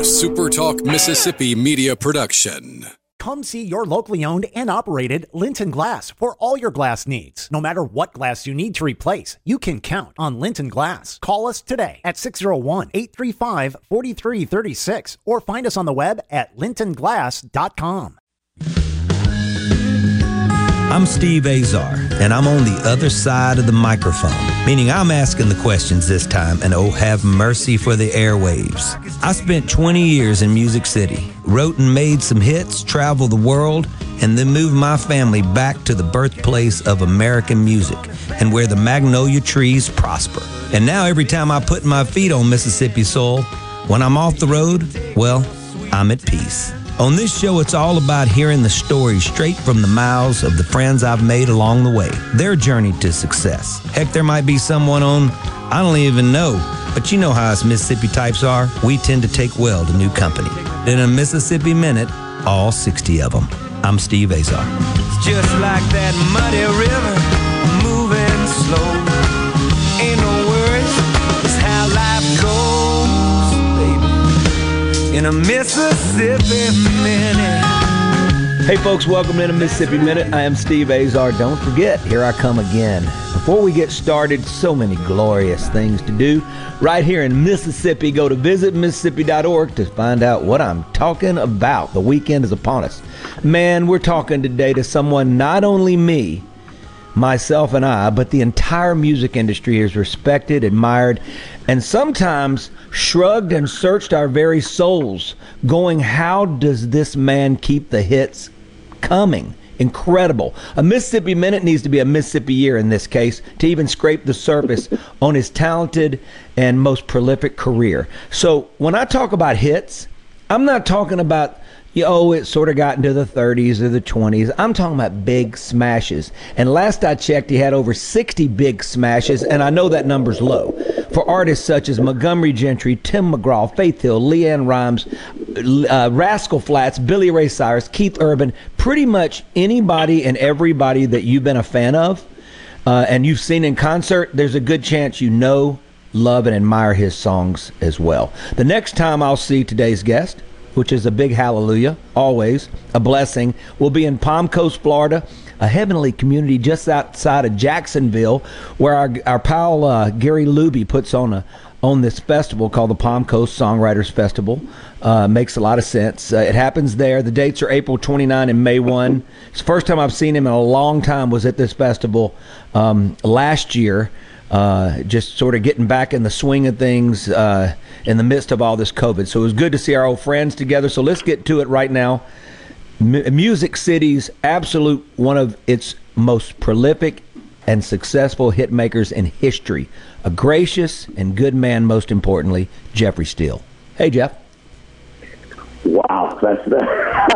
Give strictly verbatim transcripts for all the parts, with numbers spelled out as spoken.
SuperTalk Mississippi media production. Come see your locally owned and operated Linton Glass for all your glass needs. No matter what glass you need to replace, you can count on Linton Glass. Call us today at six oh one, eight three five, four three three six or find us on the web at linton glass dot com. I'm Steve Azar, and I'm on the other side of the microphone, meaning I'm asking the questions this time, and oh, have mercy for the airwaves. I spent twenty years in Music City, wrote and made some hits, traveled the world, and then moved my family back to the birthplace of American music and where the magnolia trees prosper. And now every time I put my feet on Mississippi soil, when I'm off the road, well, I'm at peace. On this show, it's all about hearing the stories straight from the mouths of the friends I've made along the way, their journey to success. Heck, there might be someone on I don't even know, but you know how us Mississippi types are. We tend to take well to new company. In a Mississippi Minute, all sixty of them. I'm Steve Azar. It's just like that muddy river, moving slow. Ain't no worries, it's how life goes, baby. In a Mississippi Minute. Hey folks, welcome to the Mississippi Minute. I am Steve Azar. Don't forget, here I come again. Before we get started, so many glorious things to do right here in Mississippi. Go to visit mississippi dot org to find out what I'm talking about. The weekend is upon us. Man, we're talking today to someone not only me, myself and I, but the entire music industry is respected, admired, and sometimes shrugged and searched our very souls, going, how does this man keep the hits coming? Incredible. A Mississippi Minute needs to be a Mississippi Year in this case to even scrape the surface on his talented and most prolific career. So when I talk about hits, I'm not talking about, you know, it sort of got into the thirties or the twenties. I'm talking about big smashes. And last I checked, he had over sixty big smashes, and I know that number's low. For artists such as Montgomery Gentry, Tim McGraw, Faith Hill, LeAnn Rimes, uh, Rascal Flatts, Billy Ray Cyrus, Keith Urban, pretty much anybody and everybody that you've been a fan of uh, and you've seen in concert, there's a good chance you know, love, and admire his songs as well. The next time I'll see today's guest, which is a big hallelujah, always a blessing, will be in Palm Coast, Florida, a heavenly community just outside of Jacksonville, where our our pal uh, Gary Luby puts on a on this festival called the Palm Coast Songwriters Festival. Uh, makes a lot of sense. Uh, it happens there. The dates are April twenty-ninth and May first. It's the first time I've seen him in a long time was at this festival um, last year. Uh, just sort of getting back in the swing of things uh, in the midst of all this COVID. So it was good to see our old friends together. So let's get to it right now. M- Music City's absolute one of its most prolific and successful hit makers in history. A gracious and good man, most importantly, Jeffrey Steele. Hey, Jeff. Wow, that's the.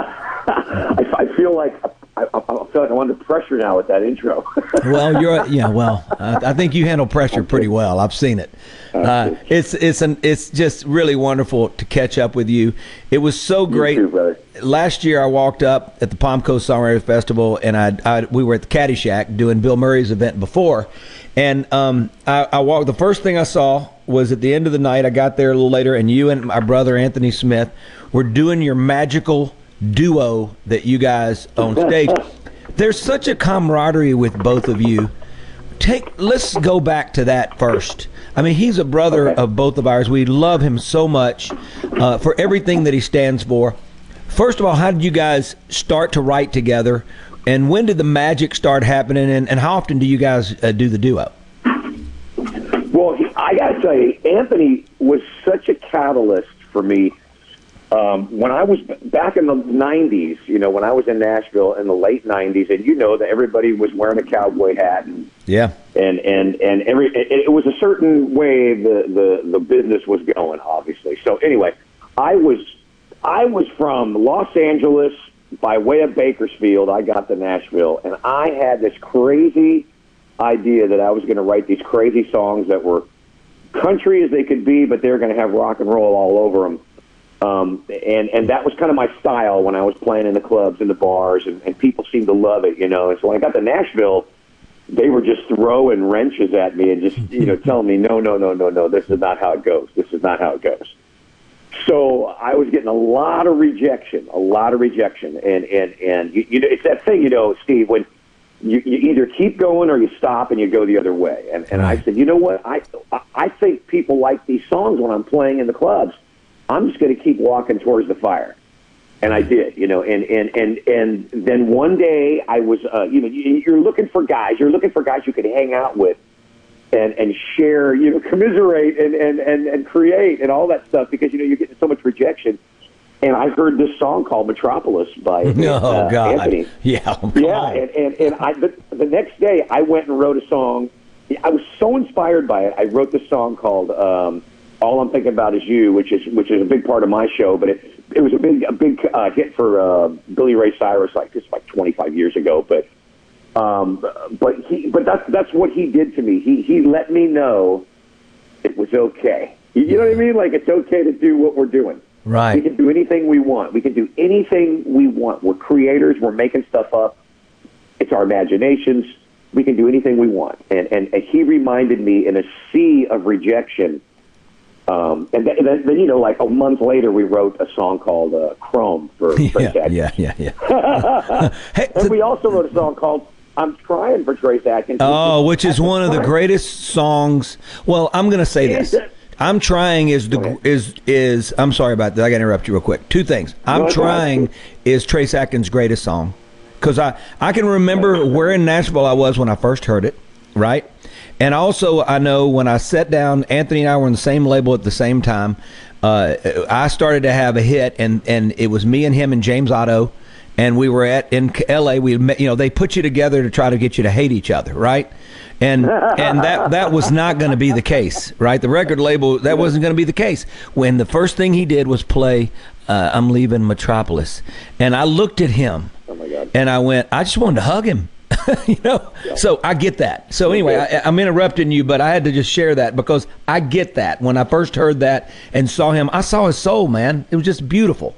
I, I feel like. I, I feel like I'm under pressure now with that intro. Well, you're yeah. Well, uh, I think you handle pressure pretty well. I've seen it. Uh, it's it's an it's just really wonderful to catch up with you. It was so great. You too, brother. Last year, I walked up at the Palm Coast Songwriters Festival, and I, I we were at the Caddyshack doing Bill Murray's event before, and um, I, I walked. The first thing I saw was at the end of the night. I got there a little later, and you and my brother Anthony Smith were doing your magical duo that you guys on stage. There's such a camaraderie with both of you. Take let's go back to that first. I mean, he's a brother okay. of both of ours. We love him so much uh, for everything that he stands for. First of all, how did you guys start to write together, and when did the magic start happening, and, and how often do you guys uh, do the duo? Well, he, I got to tell you, Anthony was such a catalyst for me. Um, when I was back in the nineties, you know, when I was in Nashville in the late nineties, and you know that everybody was wearing a cowboy hat, and yeah, and and and every it, it was a certain way the, the the business was going, obviously. So anyway, I was I was from Los Angeles by way of Bakersfield. I got to Nashville, and I had this crazy idea that I was going to write these crazy songs that were country as they could be, but they're going to have rock and roll all over them. Um, and, and that was kind of my style when I was playing in the clubs and the bars, and, and people seemed to love it, you know. And so when I got to Nashville, they were just throwing wrenches at me and just, you know, telling me, no, no, no, no, no, this is not how it goes. This is not how it goes. So I was getting a lot of rejection, a lot of rejection, and and and you, you know, it's that thing, you know, Steve, when you, you either keep going or you stop and you go the other way. And and I said, you know what, I I think people like these songs when I'm playing in the clubs. I'm just going to keep walking towards the fire, and I did, you know. And and and and then one day I was, uh, you know, you're looking for guys, you're looking for guys you could hang out with. And, and share, you know, commiserate and, and, and, and create and all that stuff because, you know, you're getting so much rejection. And I heard this song called Metropolis by uh, oh, God. Anthony. Yeah. Yeah. And, and, and I, the, the next day I went and wrote a song. I was so inspired by it. I wrote this song called um, All I'm Thinking About Is You, which is which is a big part of my show. But it, it was a big a big uh, hit for uh, Billy Ray Cyrus like this like twenty-five years ago. But Um, but he, but that's that's what he did to me. He he let me know it was okay. You know what I mean? Like it's okay to do what we're doing. Right. We can do anything we want. We can do anything we want. We're creators. We're making stuff up. It's our imaginations. We can do anything we want. And and, and he reminded me in a sea of rejection. Um, and then, then, then, you know, like a month later, we wrote a song called uh, Chrome for Trace yeah, Atkins. yeah, yeah, yeah. Hey, and the, we also wrote a song called I'm Trying for Trace Atkins. Oh, which is one of the greatest songs. Well, I'm going to say this. I'm Trying is the is is I'm sorry about that. I got to interrupt you real quick. Two things. I'm no, Trying is Trace Atkins' greatest song because I I can remember where in Nashville I was when I first heard it, right? And also I know when I sat down, Anthony and I were on the same label at the same time. Uh, I started to have a hit, and and it was me and him and James Otto. And we were at in L A. We met, you know, they put you together to try to get you to hate each other, right? And and that that was not going to be the case, right? The record label, that wasn't going to be the case. When the first thing he did was play uh, "I'm Leaving Metropolis," and I looked at him, oh my God, and I went, I just wanted to hug him, you know. Yeah. So I get that. So anyway, I, I'm interrupting you, but I had to just share that because I get that. When I first heard that and saw him, I saw his soul, man. It was just beautiful.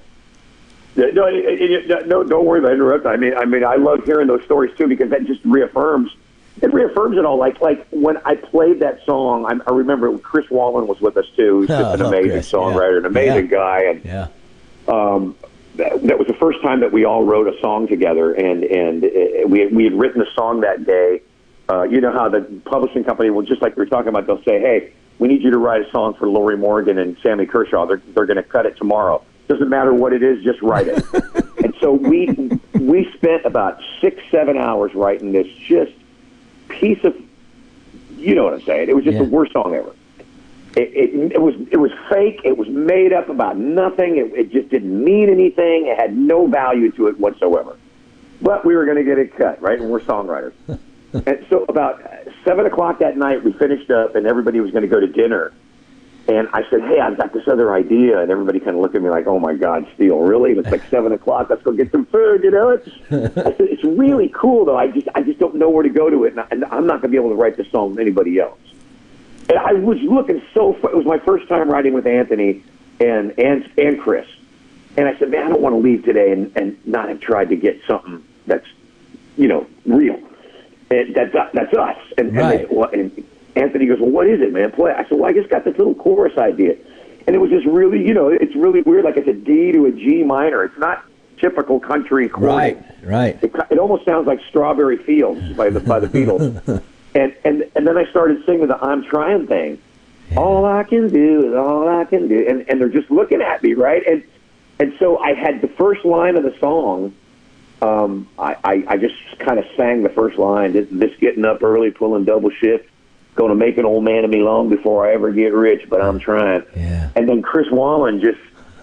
No, it, it, no, don't worry about interrupting. I mean, I mean, I love hearing those stories too because that just reaffirms, it reaffirms it all. Like, like when I played that song, I, I remember Chris Wallen was with us too. He's just oh, an amazing Chris. songwriter, yeah. an amazing yeah. guy, and yeah. um, that, that was the first time that we all wrote a song together, and and it, we we had written a song that day. Uh, you know how the publishing company will, just like we were talking about, they'll say, "Hey, we need you to write a song for Lori Morgan and Sammy Kershaw. They're they're going to cut it tomorrow." Doesn't matter what it is, just write it. And so we we spent about six, seven hours writing this just piece of, you know what I'm saying? It was just yeah. the worst song ever. It, it, it was it was fake. It was made up about nothing. It, it just didn't mean anything. It had no value to it whatsoever. But we were going to get it cut, right? And we're songwriters. And so about seven o'clock that night, we finished up, and everybody was going to go to dinner. And I said, hey, I've got this other idea. And everybody kind of looked at me like, oh, my God, Steele, really? It's like seven o'clock. Let's go get some food, you know? It's, I said, it's really cool, though. I just I just don't know where to go to it. And, I, and I'm not going to be able to write this song with anybody else. And I was looking so – it was my first time writing with Anthony and, and, and Chris. And I said, man, I don't want to leave today and, and not have tried to get something that's, you know, real. And that, that, that's us. And, right. and, they, and Anthony goes, well, what is it, man? Play. I said, well, I just got this little chorus idea. And it was just really, you know, it's really weird. Like it's a D to a G minor. It's not typical country chord. Right, right. It, it almost sounds like Strawberry Fields by the by the Beatles. and, and and then I started singing the I'm Trying thing. Yeah. All I can do is all I can do. And, and they're just looking at me, right? And and so I had the first line of the song. Um, I, I, I just kind of sang the first line, this, this getting up early, pulling double shift. Going to make an old man of me long before I ever get rich, but I'm trying. Yeah. And then Chris Wallen just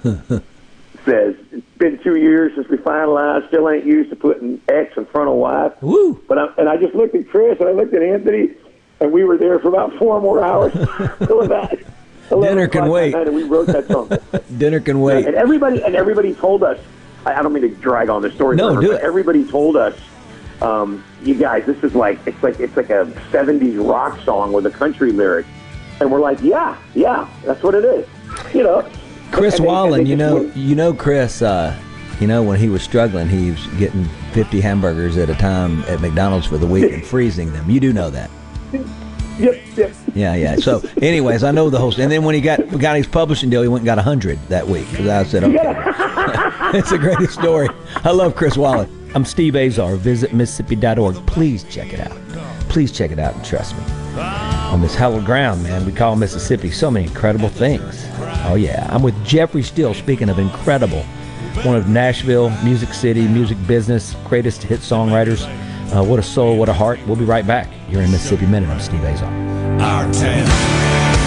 says, it's been two years since we finalized, still ain't used to putting X in front of Y. Woo. But I, and I just looked at Chris, and I looked at Anthony, and we were there for about four more hours. Till about Dinner can wait. And we wrote that song. Dinner can wait. And everybody, and everybody told us, I, I don't mean to drag on this story. No, forever, do but it. Everybody told us, Um, you guys, this is like it's like it's like a seventies rock song with a country lyric, and we're like, yeah, yeah, that's what it is, you know. Chris and they, Wallen, and you know, went, you know, Chris, uh, you know, when he was struggling, he was getting fifty hamburgers at a time at McDonald's for the week and freezing them. You do know that. Yep, yep. Yeah, yeah. So, anyways, I know the whole. And then when he got got his publishing deal, he went and got a hundred that week. Because I said, okay, it's a great story. I love Chris Wallace. I'm Steve Azar. Visit Mississippi dot org. Please check it out. Please check it out and trust me. On this hallowed ground, man, we call Mississippi so many incredible things. Oh yeah, I'm with Jeffrey Still. Speaking of incredible, one of Nashville, Music City, music business, greatest hit songwriters. Uh, what a soul, what a heart. We'll be right back. You're in Mississippi Minute. I'm Steve Azar. Our town.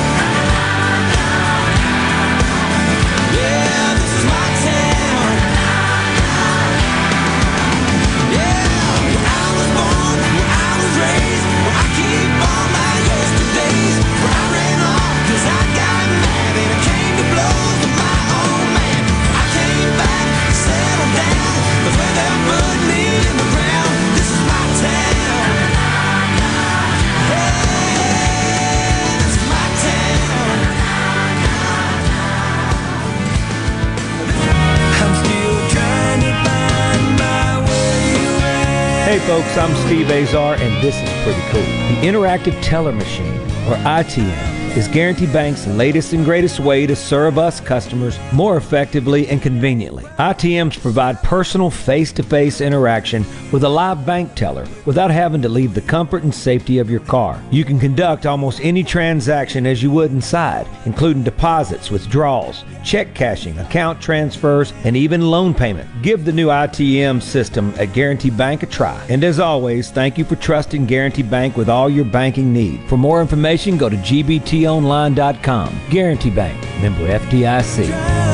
Hey folks, I'm Steve Azar, and this is pretty cool. The Interactive Teller Machine, or I T M, is Guarantee Bank's latest and greatest way to serve us customers more effectively and conveniently. I T Ms provide personal face-to-face interaction with a live bank teller without having to leave the comfort and safety of your car. You can conduct almost any transaction as you would inside, including deposits, withdrawals, check cashing, account transfers, and even loan payment. Give the new I T M system at Guarantee Bank a try. And as always, thank you for trusting Guarantee Bank with all your banking need. For more information, go to G B T online dot com. Guarantee Bank, member F D I C.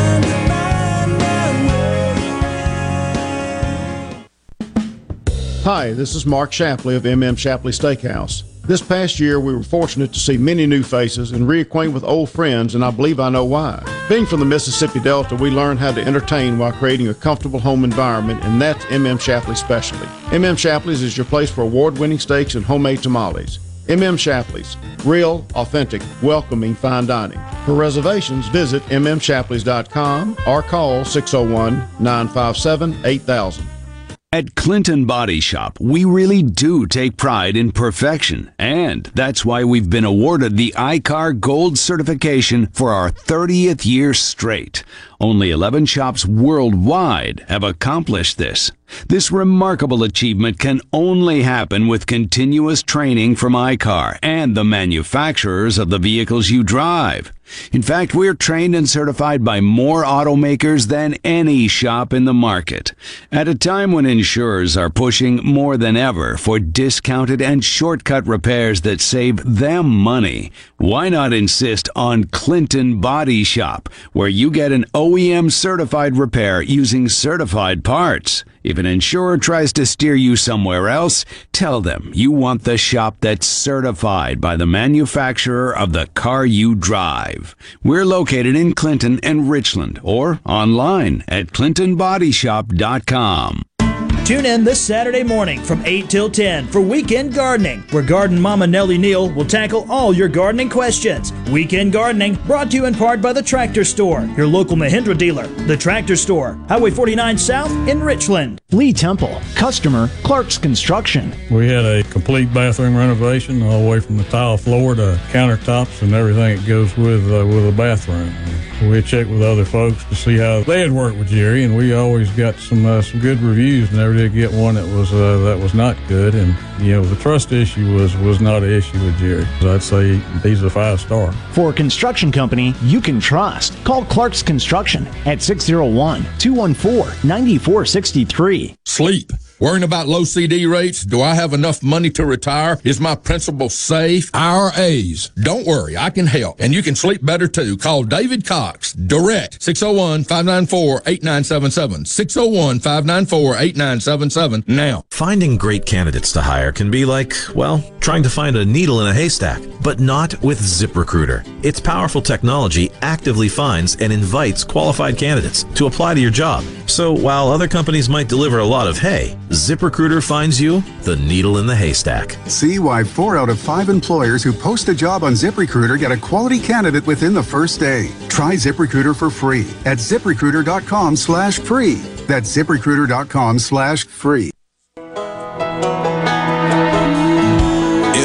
Hi, this is Mark Shapley of M M Shapley Steakhouse. This past year, we were fortunate to see many new faces and reacquaint with old friends, and I believe I know why. Being from the Mississippi Delta, we learned how to entertain while creating a comfortable home environment, and that's M M Shapley's specialty. M M Shapley's is your place for award-winning steaks and homemade tamales. M M Shapley's, real, authentic, welcoming fine dining. For reservations, visit M M Shapleys dot com or call six oh one, nine five seven, eight thousand. At Clinton Body Shop, we really do take pride in perfection, and that's why we've been awarded the I C A R Gold certification for our thirtieth year straight. Only eleven shops worldwide have accomplished this. This remarkable achievement can only happen with continuous training from I C A R and the manufacturers of the vehicles you drive. In fact, we're trained and certified by more automakers than any shop in the market. At a time when insurers are pushing more than ever for discounted and shortcut repairs that save them money, why not insist on Clinton Body Shop, where you get an O E M certified repair using certified parts? If an insurer tries to steer you somewhere else, tell them you want the shop that's certified by the manufacturer of the car you drive. We're located in Clinton and Richland, or online at clinton body shop dot com. Tune in this Saturday morning from eight till ten for Weekend Gardening, where Garden Mama Nellie Neal will tackle all your gardening questions. Weekend Gardening brought to you in part by The Tractor Store, your local Mahindra dealer. The Tractor Store, Highway forty-nine South in Richland. Lee Temple, customer, Clark's Construction. We had a complete bathroom renovation all the way from the tile floor to countertops and everything that goes with uh, with a bathroom. We checked with other folks to see how they had worked with Jerry, and we always got some uh, some good reviews. Never did get one that was uh, that was not good, and you know the trust issue was was not an issue with Jerry. I'd say he's a five star. For a construction company you can trust, call Clark's Construction at six oh one, two one four, nine four six three. Sleep. Worrying about low C D rates? Do I have enough money to retire? Is my principal safe? I R As. Don't worry, I can help. And you can sleep better too. Call David Cox direct. six oh one, five nine four, eight nine seven seven. six oh one, five nine four, eight nine seven seven now. Finding great candidates to hire can be like, well, trying to find a needle in a haystack, but not with ZipRecruiter. Its powerful technology actively finds and invites qualified candidates to apply to your job. So while other companies might deliver a lot of hay, ZipRecruiter finds you the needle in the haystack. See why four out of five employers who post a job on ZipRecruiter get a quality candidate within the first day. Try ZipRecruiter for free at ZipRecruiter.com slash free. That's ZipRecruiter.com slash free. In a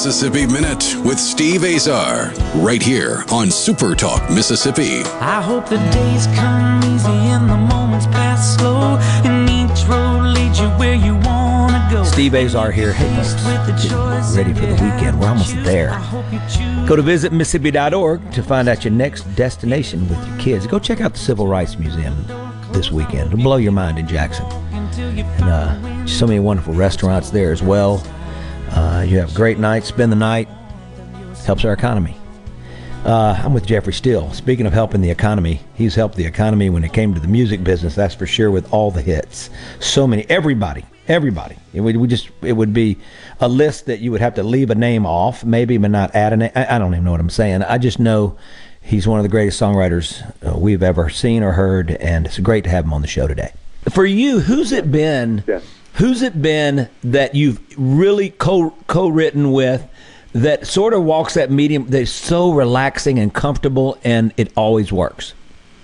Mississippi Minute with Steve Azar, right here on Super Talk Mississippi. I hope the days come easy and the moments pass slow, and each road leads you where you want to go. Steve Azar here. Hey, folks, getting ready for the weekend. We're almost there. Go to visit Mississippi dot org to find out your next destination with your kids. Go check out the Civil Rights Museum this weekend. It'll blow your mind in Jackson. And uh, so many wonderful restaurants there as well. Uh, you have a great night, spend the night, helps our economy. Uh, I'm with Jeffrey Steele. Speaking of helping the economy, he's helped the economy when it came to the music business, that's for sure, with all the hits. So many, everybody, everybody. It would, we just, it would be a list that you would have to leave a name off, maybe, but not add a name. I, I don't even know what I'm saying. I just know he's one of the greatest songwriters uh, we've ever seen or heard, and it's great to have him on the show today. For you, who's it been... Yeah. Who's it been that you've really co co-written with that sort of walks that medium that's so relaxing and comfortable and it always works?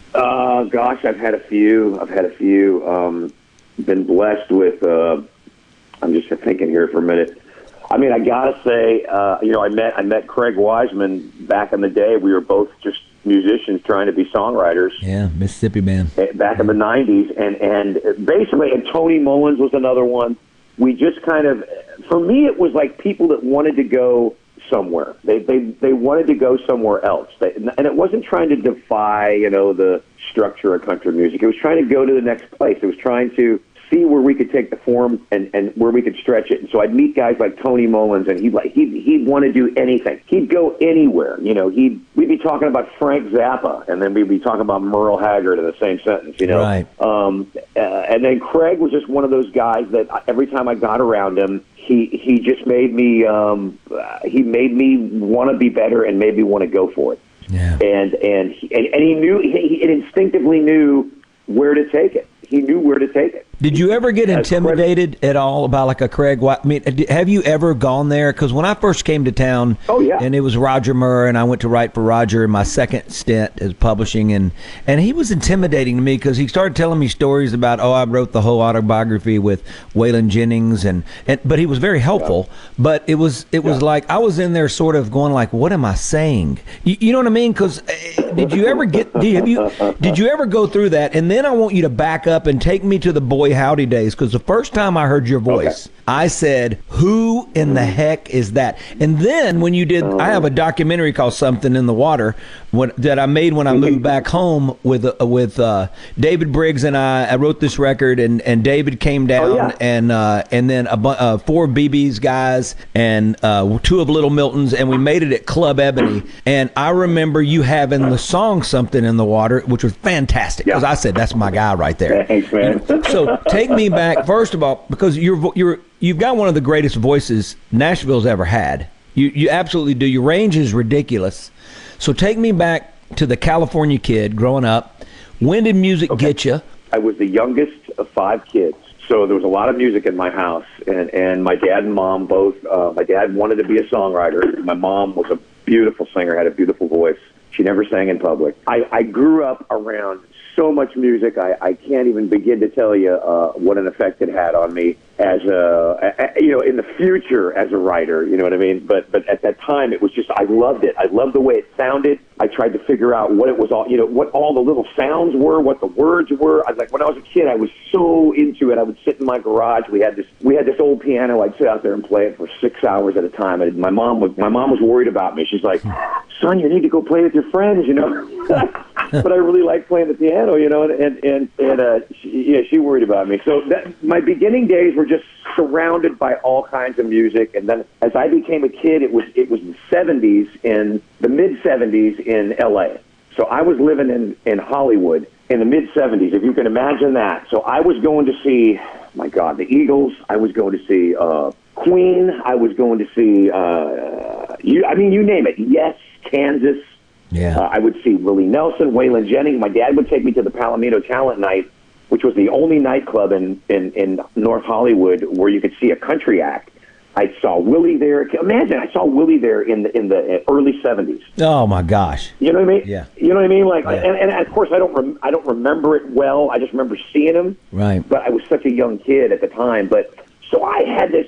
Uh, gosh, I've had a few. I've had a few. Um, been blessed with, uh, I'm just thinking here for a minute. I mean, I got to say, uh, you know, I met I met Craig Wiseman back in the day. We were both just musicians trying to be songwriters. Yeah, Mississippi band. Back in the nineties. And, and basically, and Tony Mullins was another one. We just kind of, for me, it was like people that wanted to go somewhere. They they, they wanted to go somewhere else. They, and it wasn't trying to defy, you know, the structure of country music. It was trying to go to the next place. It was trying to see where we could take the form and, and where we could stretch it. And so I'd meet guys like Tony Mullins, and he'd like he'd he'd want to do anything. He'd go anywhere. You know, he'd we'd be talking about Frank Zappa, and then we'd be talking about Merle Haggard in the same sentence. You know, right? Um, uh, and then Craig was just one of those guys that every time I got around him, he he just made me um, uh, he made me want to be better and made me want to go for it. Yeah. And and he, and, and he knew he, he instinctively knew where to take it. He knew where to take it. Did you ever get intimidated at all about like a Craig? I mean, have you ever gone there? Because when I first came to town, oh yeah, and it was Roger Murr, and I went to write for Roger in my second stint as publishing, and and he was intimidating to me because he started telling me stories about, oh, I wrote the whole autobiography with Waylon Jennings, and, and but he was very helpful. Yeah. But it was it was yeah. like I was in there sort of going like, what am I saying? You, you know what I mean? Because uh, did you ever get did, have you did you ever go through that? And then I want you to back up and take me to the Boy Howdy days, because the first time I heard your voice, okay. I said, who in the heck is that? And then when you did, I have a documentary called Something in the Water when, that I made when I moved back home with uh, with uh, David Briggs, and I, I wrote this record, and, and David came down, oh, yeah. and uh, and then a bu- uh, four B B's guys and uh, two of Little Milton's, and we made it at Club Ebony. And I remember you having the song Something in the Water, which was fantastic, because yeah. I said, that's my guy right there. Thanks, man. So take me back, first of all, because you're you're you've got one of the greatest voices Nashville's ever had. You you absolutely do. Your range is ridiculous. So take me back to the California kid growing up. When did music okay. get you? I was the youngest of five kids, so there was a lot of music in my house, and and my dad and mom both. Uh, my dad wanted to be a songwriter. My mom was a beautiful singer, had a beautiful voice. She never sang in public. I, I grew up around so much music, I, I can't even begin to tell you uh, what an effect it had on me as a, a, you know, in the future as a writer, you know what I mean? But but at that time, it was just, I loved it. I loved the way it sounded. I tried to figure out what it was all, you know, what all the little sounds were, what the words were. I, like when I was a kid, I was so into it. I would sit in my garage. We had this, we had this old piano. I'd sit out there and play it for six hours at a time. And my mom was, my mom was worried about me. She's like, son, you need to go play with your friends, you know? But I really liked playing the piano, you know, and and and, and uh, she, yeah, she worried about me. So that, my beginning days were just surrounded by all kinds of music, and then as I became a kid, it was it was the seventies, in the mid seventies in L A. So I was living in in Hollywood in the mid seventies, if you can imagine that. So I was going to see, my God, the Eagles. I was going to see uh, Queen. I was going to see, uh, you. I mean, you name it. Yes, Kansas. Yeah, uh, I would see Willie Nelson, Waylon Jennings. My dad would take me to the Palomino Talent Night, which was the only nightclub in, in, in North Hollywood where you could see a country act. I saw Willie there. Imagine, I saw Willie there in the in the early seventies. Oh my gosh! You know what I mean? Yeah. You know what I mean? Like, yeah. and, and of course, I don't rem- I don't remember it well. I just remember seeing him. Right. But I was such a young kid at the time. But so I had this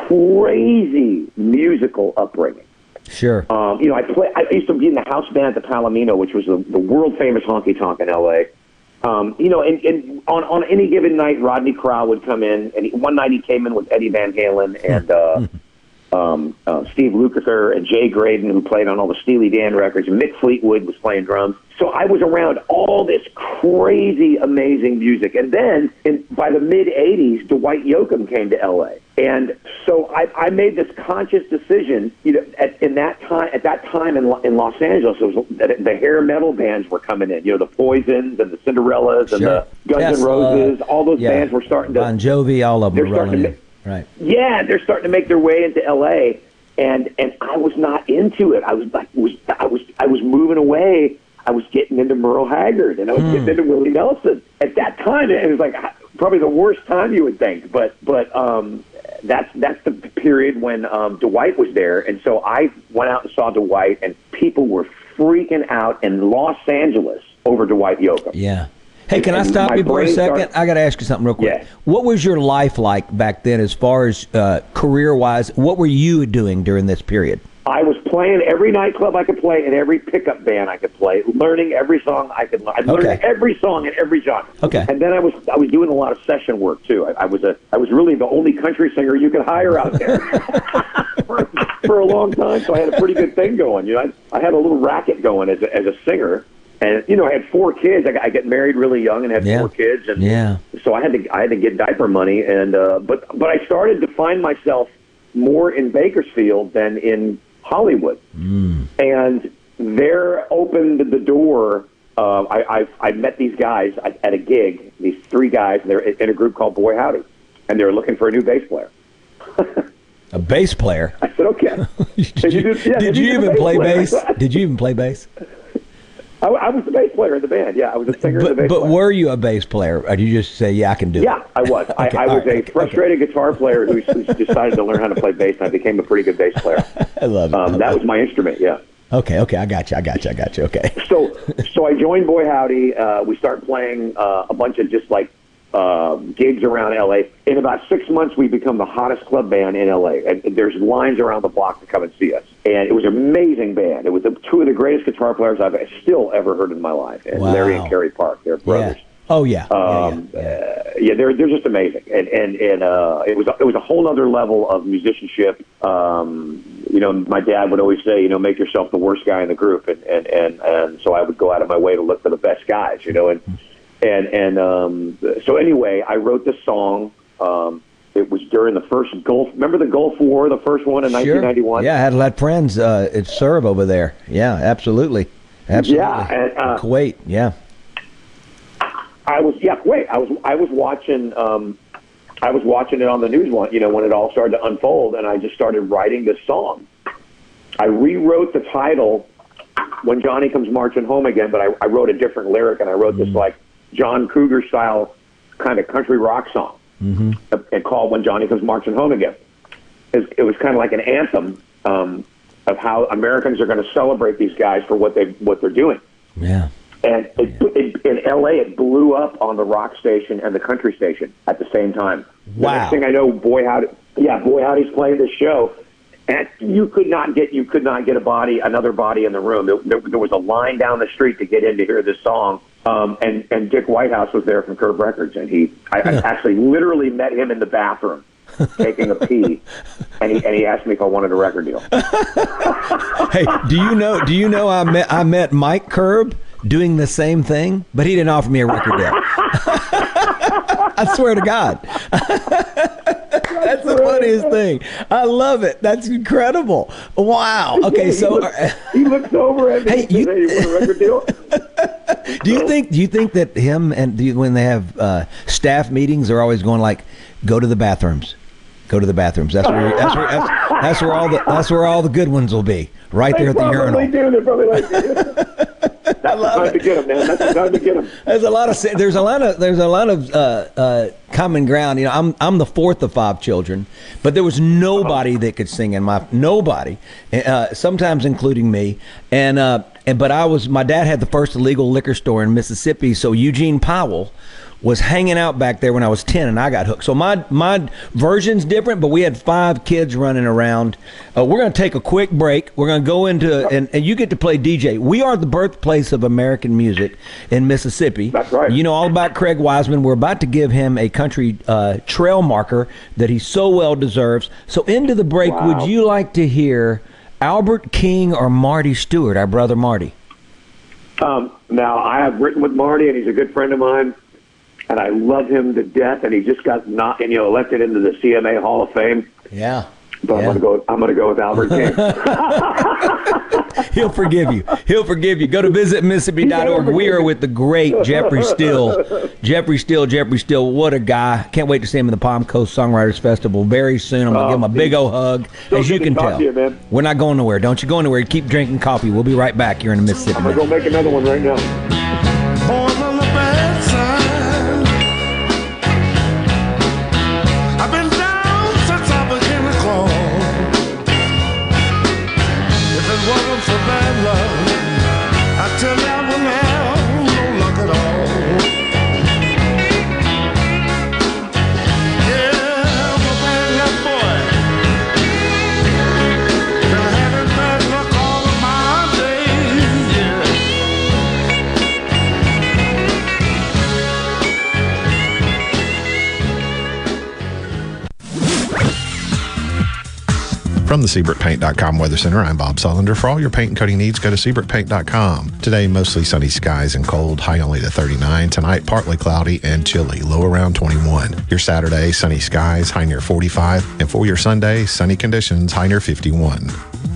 crazy musical upbringing. Sure. Um, you know, I play. I used to be in the house band at the Palomino, which was the, the world famous honky tonk in L A. Um, you know, and, and on on any given night, Rodney Crowell would come in, and he, one night he came in with Eddie Van Halen and uh, um, uh, Steve Lukather and Jay Graydon, who played on all the Steely Dan records. And Mick Fleetwood was playing drums. So I was around all this crazy, amazing music. And then in, by the mid eighties, Dwight Yoakam came to L A. And so I, I made this conscious decision, you know, at, in that time, at that time in, in Los Angeles, it was, the, the hair metal bands were coming in. You know, the Poisons and the Cinderellas and Sure. the Guns N' Roses. All those yeah. bands were starting to. Bon Jovi, all of them they're were rolling starting in. to Right. Yeah, they're starting to make their way into L A. And and I was not into it. I was like, was I was I was moving away. I was getting into Merle Haggard, and I was Hmm. getting into Willie Nelson. At that time, it was like probably the worst time you would think. But but um, that's that's the period when um, Dwight was there, and so I went out and saw Dwight, and people were freaking out in Los Angeles over Dwight Yoakam. Yeah. Hey, can And- I and stop my you for a brain second? started- I got to ask you something real quick. Yeah. What was your life like back then as far as uh, career-wise? What were you doing during this period? I was playing every nightclub I could play and every pickup band I could play, learning every song I could learn. I learned Okay. every song in every genre. Okay. And then I was I was doing a lot of session work too. I, I was a I was really the only country singer you could hire out there for, for a long time. So I had a pretty good thing going. You know, I, I had a little racket going as a, as a singer. And you know, I had four kids. I got, I got married really young and had Yeah. four kids, and Yeah. so I had to I had to get diaper money. And uh, but but I started to find myself more in Bakersfield than in Hollywood, Mm. and there opened the door. Uh, I, I I met these guys at, at a gig. These three guys, and they're in a group called Boy Howdy, and they were looking for a new bass player. A bass player? I said, okay. Did you, do- yeah, did you you do even bass play player? bass? Did you even play bass? I, I was the bass player in the band. Yeah, I was a singer in the But, bass but player. were you a bass player? Or did you just say, yeah, I can do Yeah, it? I was. I, Okay, I all was right, a okay, frustrated guitar player who, who decided to learn how to play bass, and I became a pretty good bass player. I love it. Um, I that love was my instrument, yeah. it. Okay, okay, I got you, I got you, I got you, okay. So so I joined Boy Howdy. Uh, we started playing uh, a bunch of just like uh, gigs around L A. In about six months, we become the hottest club band in L A. And there's lines around the block to come and see us. And it was an amazing band. It was the, two of the greatest guitar players I've still ever heard in my life. And Wow. Larry and Kerry Park, they're brothers. Yeah. Oh, yeah. Um, yeah, yeah, yeah. Uh, yeah, they're they're just amazing, and and and uh, it was it was a whole other level of musicianship. Um, you know, my dad would always say, you know, make yourself the worst guy in the group, and and and, and so I would go out of my way to look for the best guys, you know, and and and um, so anyway, I wrote this song. Um, it was during the first Gulf. Remember the Gulf War, the first one in Sure. nineteen ninety-one. Yeah, I had a lot of friends uh, at serve over there. Yeah, absolutely. Absolutely. Yeah, and, uh, Kuwait, yeah. I was yeah. Wait, I was I was watching. Um, I was watching it on the news one. You know, when it all started to unfold, and I just started writing this song. I rewrote the title "When Johnny Comes Marching Home Again," but I, I wrote a different lyric, and I wrote this like John Cougar style kind of country rock song, Mm-hmm. and called "When Johnny Comes Marching Home Again." It, it was kind of like an anthem um, of how Americans are going to celebrate these guys for what they what they're doing. Yeah. And it, it, in L A, it blew up on the rock station and the country station at the same time. Wow. The next thing I know, Boy Howdy, yeah, Boy Howdy's playing this show, and you could not get you could not get a body, another body in the room. There, there, there was a line down the street to get in to hear this song. Um, and and Dick Whitehouse was there from Curb Records, and he, I, I actually literally met him in the bathroom taking a pee, and he and he asked me if I wanted a record deal. Hey, do you know? Do you know? I met I met Mike Curb doing the same thing, but he didn't offer me a record deal. I swear to God. That's the funniest thing. I love it. That's incredible. Wow. Okay, so he looks over at me. Hey, and you, says, "Hey, you want a record deal?" do you think? Do you think that him and do you, when they have uh, staff meetings, they're always going like, "Go to the bathrooms, go to the bathrooms." That's where. That's where. That's, that's where all the. That's where all the good ones will be. Right there at the urinal. Do. They're probably like, that's the time to get them, man. That's the time to get them. There's a lot of there's a lot of there's a lot of uh, uh, common ground. You know, I'm I'm the fourth of five children, but there was nobody that could sing in my nobody. Uh, sometimes including me, and uh, and but I was. My dad had the first illegal liquor store in Mississippi, so Eugene Powell was hanging out back there when I was ten, and I got hooked. So my my version's different, but we had five kids running around. Uh, we're going to take a quick break. We're going to go into, and, and you get to play D J. We are the birthplace of American music in Mississippi. That's right. You know all about Craig Wiseman. We're about to give him a country uh, trail marker that he so well deserves. So into the break, Wow. would you like to hear Albert King or Marty Stewart, our brother Marty? Um, now, I have written with Marty, and he's a good friend of mine. And I love him to death, and he just got not, and, you know, elected into the C M A Hall of Fame. Yeah, but yeah. I'm gonna go. I'm gonna go with Albert King. He'll forgive you. He'll forgive you. Go to visit Mississippi dot org. We are with the great Jeffrey Steele. Jeffrey Steele. Jeffrey Steele. What a guy! Can't wait to see him in the Palm Coast Songwriters Festival very soon. I'm gonna Oh, give him a big old hug. so As you good to can talk tell, to you, man. we're not going nowhere. Don't you go anywhere. Keep drinking coffee. We'll be right back here in the Mississippi. I'm gonna go make another one right now. Born on the bad side. I've been down since I began to crawl. If it wasn't for bad luck, I tell you I wouldn't have no luck at all. Yeah, I'm a bad luck boy. Been having bad luck all of my days, yeah. From the Seabrook Paint dot com Weather Center, I'm Bob Sullender. For all your paint and coating needs, go to Seabrook Paint dot com. Today, mostly sunny skies and cold, high only to thirty-nine. Tonight, partly cloudy and chilly, low around twenty-one. Your Saturday, sunny skies, high near forty-five. And for your Sunday, sunny conditions, high near fifty-one.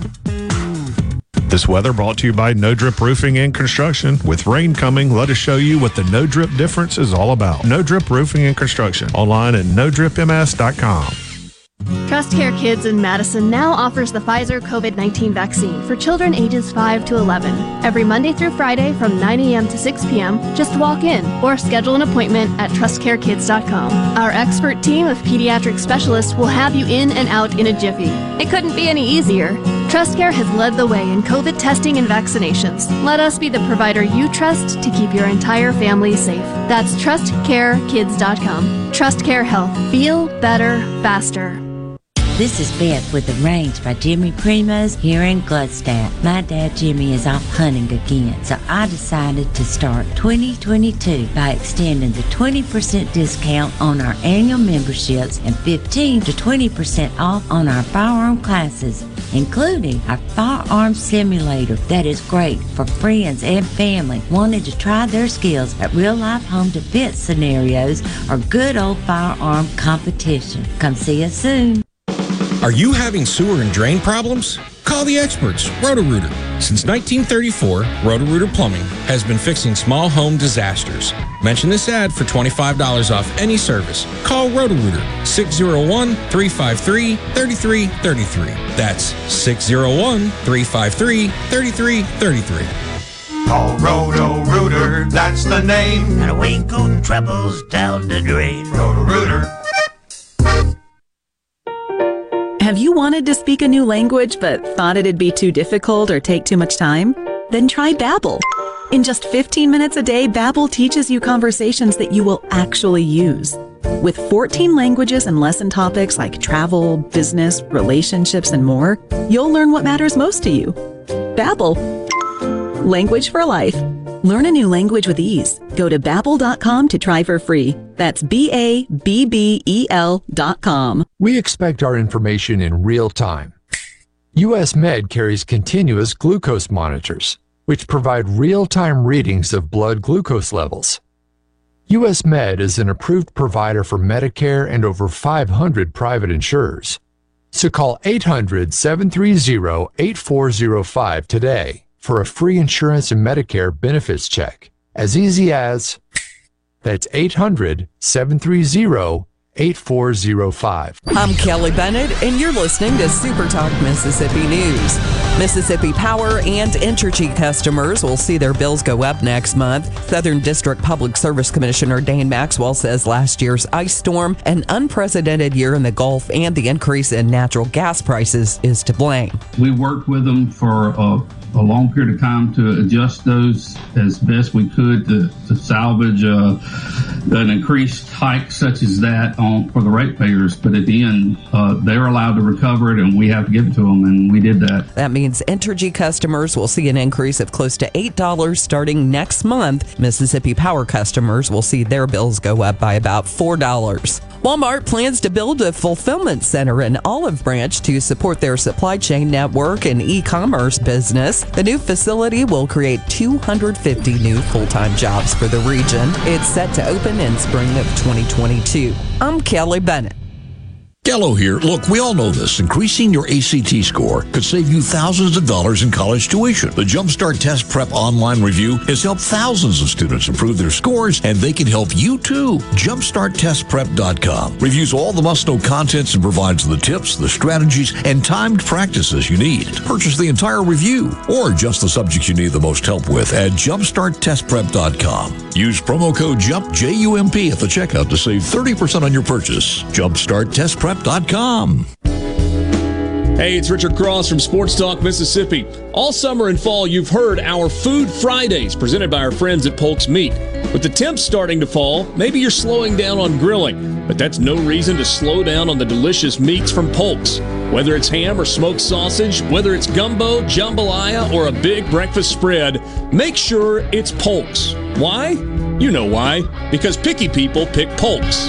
This weather brought to you by No Drip Roofing and Construction. With rain coming, let us show you what the No Drip difference is all about. No Drip Roofing and Construction. Online at no drip m s dot com. Trust Care Kids in Madison now offers the Pfizer COVID nineteen vaccine for children ages five to eleven. Every Monday through Friday from nine a.m. to six p.m., just walk in or schedule an appointment at trust care kids dot com. Our expert team of pediatric specialists will have you in and out in a jiffy. It couldn't be any easier. TrustCare has led the way in COVID testing and vaccinations. Let us be the provider you trust to keep your entire family safe. That's trust care kids dot com. TrustCare Health. Feel better, faster. This is Beth with The Range by Jimmy Primos here in Gluckstadt. My dad Jimmy is off hunting again, so I decided to start twenty twenty-two by extending the twenty percent discount on our annual memberships and fifteen to twenty percent off on our firearm classes, including our firearm simulator that is great for friends and family wanting to try their skills at real-life home defense scenarios or good old firearm competition. Come see us soon. Are you having sewer and drain problems? Call the experts, Roto-Rooter. Since nineteen thirty-four, Roto-Rooter Plumbing has been fixing small home disasters. Mention this ad for twenty-five dollars off any service. Call Roto-Rooter, six oh one, three five three, three three three three. That's six oh one, three five three, three three three three. Call Roto-Rooter, that's the name. And away go troubles down the drain. Roto-Rooter. Have you wanted to speak a new language but thought it'd be too difficult or take too much time? Then try Babbel. In just fifteen minutes a day, Babbel teaches you conversations that you will actually use. With fourteen languages and lesson topics like travel, business, relationships, and more, you'll learn what matters most to you. Babbel. Language for life. Learn a new language with ease. Go to babbel dot com to try for free. That's B A B B E L dot com. We expect our information in real time. U S Med carries continuous glucose monitors, which provide real-time readings of blood glucose levels. U S Med is an approved provider for Medicare and over five hundred private insurers. So call eight hundred, seven three zero, eight four zero five today for a free insurance and Medicare benefits check. As easy as, that's eight hundred, seven three zero, eight four zero five. I'm Kelly Bennett, and you're listening to Super Talk Mississippi News. Mississippi Power and Entergy customers will see their bills go up next month. Southern District Public Service Commissioner Dane Maxwell says last year's ice storm, an unprecedented year in the Gulf, and the increase in natural gas prices is to blame. We worked with them for a, a long period of time to adjust those as best we could to, to salvage uh, an increased hike such as that on for the ratepayers. But at the end, uh, they're allowed to recover it, and we have to give it to them, and we did that. That means Entergy customers will see an increase of close to eight dollars starting next month. Mississippi Power customers will see their bills go up by about four dollars. Walmart plans to build a fulfillment center in Olive Branch to support their supply chain network and e-commerce business. The new facility will create two hundred fifty new full-time jobs for the region. It's set to open in spring of twenty twenty-two. I'm Kelly Bennett. Gallo here. Look, we all know this. Increasing your A C T score could save you thousands of dollars in college tuition. The Jumpstart Test Prep online review has helped thousands of students improve their scores, and they can help you too. jumpstart test prep dot com reviews all the must-know contents and provides the tips, the strategies, and timed practices you need. Purchase the entire review or just the subjects you need the most help with at jumpstart test prep dot com. Use promo code JUMP, J U M P, at the checkout to save thirty percent on your purchase. jumpstart test prep dot com. Hey, it's Richard Cross from Sports Talk Mississippi. All summer and fall, you've heard our Food Fridays presented by our friends at Polk's Meat. With the temps starting to fall, maybe you're slowing down on grilling, but that's no reason to slow down on the delicious meats from Polk's. Whether it's ham or smoked sausage, whether it's gumbo, jambalaya, or a big breakfast spread, make sure it's Polk's. Why? You know why. Because picky people pick Polk's.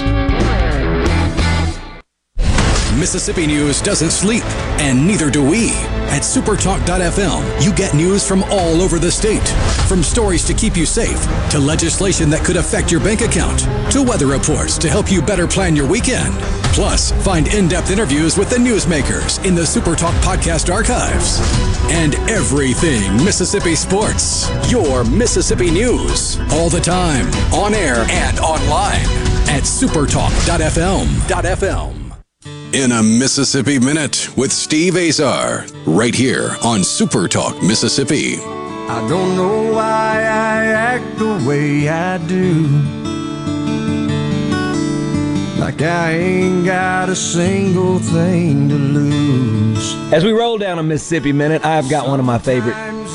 Mississippi news doesn't sleep, and neither do we. At supertalk dot f m, you get news from all over the state. From stories to keep you safe, to legislation that could affect your bank account, to weather reports to help you better plan your weekend. Plus, find in-depth interviews with the newsmakers in the Supertalk podcast archives. And everything Mississippi sports. Your Mississippi news. All the time, on air and online. At supertalk dot f m. In a Mississippi Minute with Steve Azar, right here on Super Talk Mississippi. I don't know why I act the way I do, like I ain't got a single thing to lose. As we roll down a Mississippi Minute, I've got one of my favorite,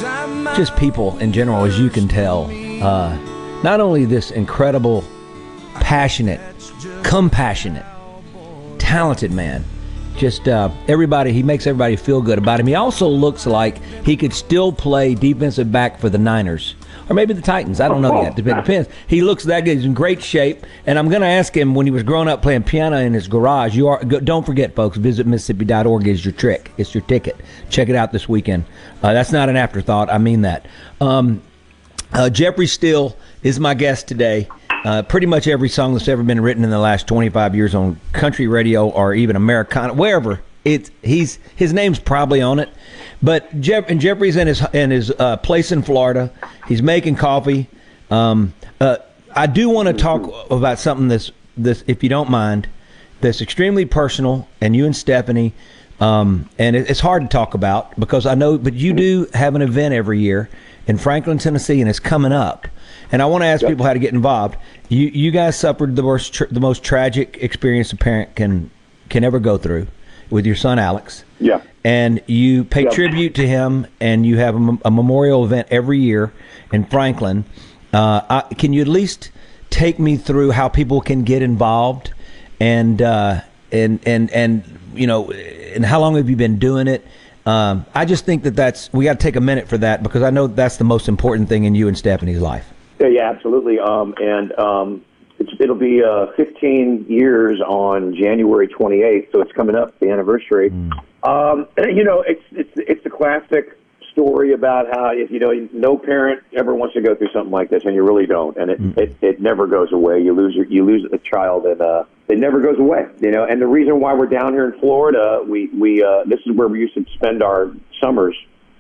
just people in general, as you can tell. Uh, not only this incredible, passionate, compassionate, talented man, just uh, everybody, he makes everybody feel good about him. He also looks like he could still play defensive back for the Niners or maybe the Titans. I don't know yet. It depends. He looks that good. He's in great shape. And I'm going to ask him, when he was growing up playing piano in his garage, you are, don't forget, folks, visit Mississippi dot org is your trick. It's your ticket. Check it out this weekend. Uh, that's not an afterthought. I mean that. Um, uh, Jeffrey Steele is my guest today. Uh, pretty much every song that's ever been written in the last twenty-five years on country radio or even Americana, wherever, it's he's his name's probably on it. But Jeff and Jeffrey's in his in his uh, place in Florida. He's making coffee. Um, uh, I do want to talk about something that's this, if you don't mind, that's extremely personal, and you and Stephanie. Um, and it, it's hard to talk about because I know, but you do have an event every year in Franklin, Tennessee, and it's coming up. And I want to ask yep. people how to get involved. You you guys suffered the most tra- the most tragic experience a parent can can ever go through with your son Alex. Yeah. And you pay yep. tribute to him, and you have a, a memorial event every year in Franklin. Uh, I, can you at least take me through how people can get involved, and uh, and and and you know, and how long have you been doing it? Um, I just think that that's we got to take a minute for that because I know that's the most important thing in you and Stephanie's life. Yeah, yeah, absolutely. Um, and um, it's, it'll be uh, fifteen years on January twenty-eighth, so it's coming up, the anniversary. Mm. Um, you know, it's it's it's a classic story about how, if you know, no parent ever wants to go through something like this, and you really don't, and it mm. it, it never goes away. You lose your, you lose a child, and uh, it never goes away. You know, and the reason why we're down here in Florida, we we uh, this is where we used to spend our summers.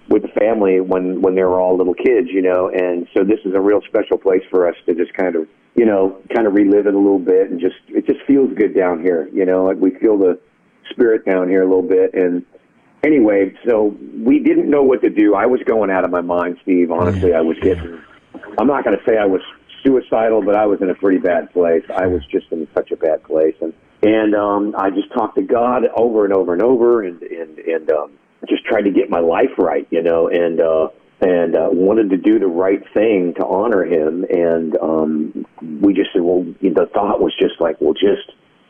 with the family when, when they were all little kids, you know, and so this is a real special place for us to just kind of, you know, kind of relive it a little bit, and just, it just feels good down here, you know, like we feel the spirit down here a little bit. And anyway, so we didn't know what to do. I was going out of my mind, Steve. Honestly, I was getting, I'm not going to say I was suicidal, but I was in a pretty bad place. I was just in such a bad place. And, and, um, I just talked to God over and over and over, and, and, and, um, just tried to get my life right, you know, and, uh, and, uh, wanted to do the right thing to honor him. And, um, we just said, well, the thought was just like, well, just